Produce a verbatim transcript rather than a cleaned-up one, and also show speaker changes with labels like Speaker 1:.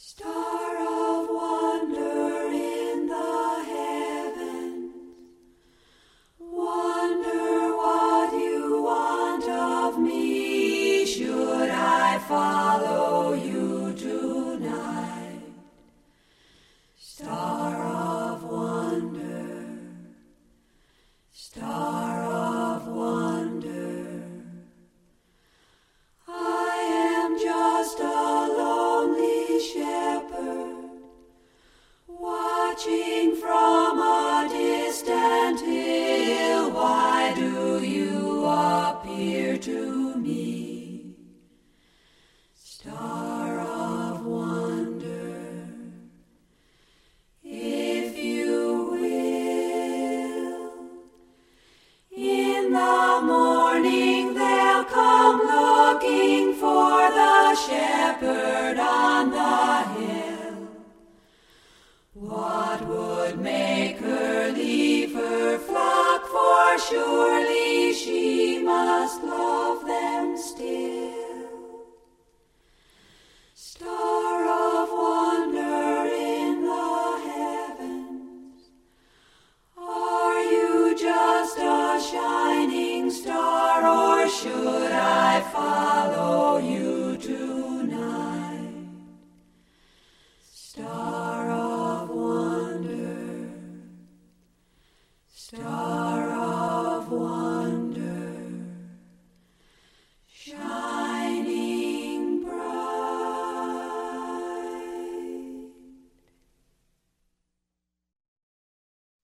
Speaker 1: Star of wonder in the heavens, wonder what you want of me. Should I follow you tonight? Star of wonder, star of wonder, I am just a lonely shepherd, watching from a distant hill. Why do you appear to me? Star of wonder, if you will. In the morning they'll come looking for the shepherd on the hill. What would make her leave her flock? For surely she must love them still. Star of wonder in the heavens, are you just a shining star, or should I follow you tonight? Star of wonder, star of wonder.